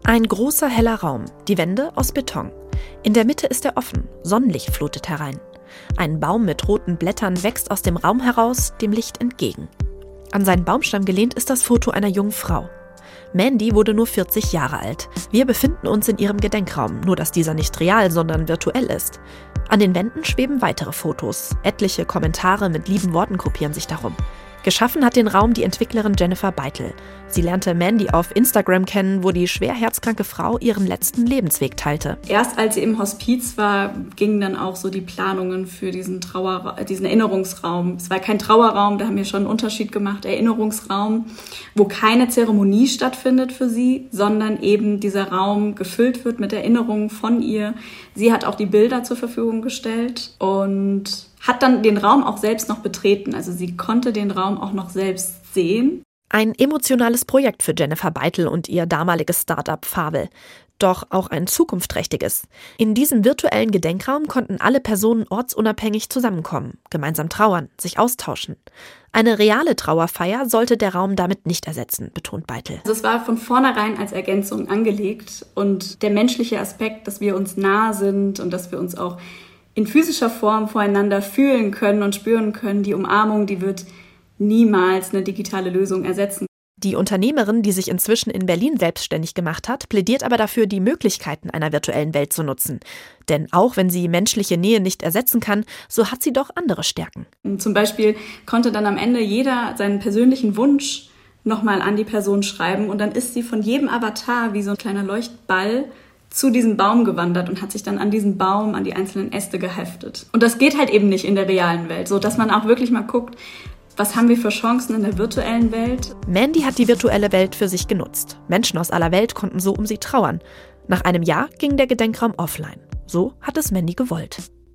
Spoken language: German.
Ein großer, heller Raum, die Wände aus Beton. In der Mitte ist er offen, Sonnenlicht flutet herein. Ein Baum mit roten Blättern wächst aus dem Raum heraus, dem Licht entgegen. An seinen Baumstamm gelehnt ist das Foto einer jungen Frau. Mandy wurde nur 40 Jahre alt. Wir befinden uns in ihrem Gedenkraum, nur dass dieser nicht real, sondern virtuell ist. An den Wänden schweben weitere Fotos. Etliche Kommentare mit lieben Worten gruppieren sich darum. Geschaffen hat den Raum die Entwicklerin Jennifer Beitel. Sie lernte Mandy auf Instagram kennen, wo die schwer herzkranke Frau ihren letzten Lebensweg teilte. Erst als sie im Hospiz war, gingen dann auch so die Planungen für diesen Erinnerungsraum. Es war kein Trauerraum, da haben wir schon einen Unterschied gemacht. Erinnerungsraum, wo keine Zeremonie stattfindet für sie, sondern eben dieser Raum gefüllt wird mit Erinnerungen von ihr. Sie hat auch die Bilder zur Verfügung gestellt und hat dann den Raum auch selbst noch betreten. Also sie konnte den Raum auch noch selbst sehen. Ein emotionales Projekt für Jennifer Beitel und ihr damaliges Start-up Fabel. Doch auch ein zukunftsträchtiges. In diesem virtuellen Gedenkraum konnten alle Personen ortsunabhängig zusammenkommen, gemeinsam trauern, sich austauschen. Eine reale Trauerfeier sollte der Raum damit nicht ersetzen, betont Beitel. Also es war von vornherein als Ergänzung angelegt. Und der menschliche Aspekt, dass wir uns nah sind und dass wir uns auch in physischer Form voreinander fühlen können und spüren können, die Umarmung, die wird niemals eine digitale Lösung ersetzen. Die Unternehmerin, die sich inzwischen in Berlin selbstständig gemacht hat, plädiert aber dafür, die Möglichkeiten einer virtuellen Welt zu nutzen. Denn auch wenn sie menschliche Nähe nicht ersetzen kann, so hat sie doch andere Stärken. Zum Beispiel konnte dann am Ende jeder seinen persönlichen Wunsch nochmal an die Person schreiben und dann ist sie von jedem Avatar wie so ein kleiner Leuchtball zu diesem Baum gewandert und hat sich dann an diesen Baum, an die einzelnen Äste geheftet. Und das geht halt eben nicht in der realen Welt, so dass man auch wirklich mal guckt, was haben wir für Chancen in der virtuellen Welt? Mandy hat die virtuelle Welt für sich genutzt. Menschen aus aller Welt konnten so um sie trauern. Nach einem Jahr ging der Gedenkraum offline. So hat es Mandy gewollt.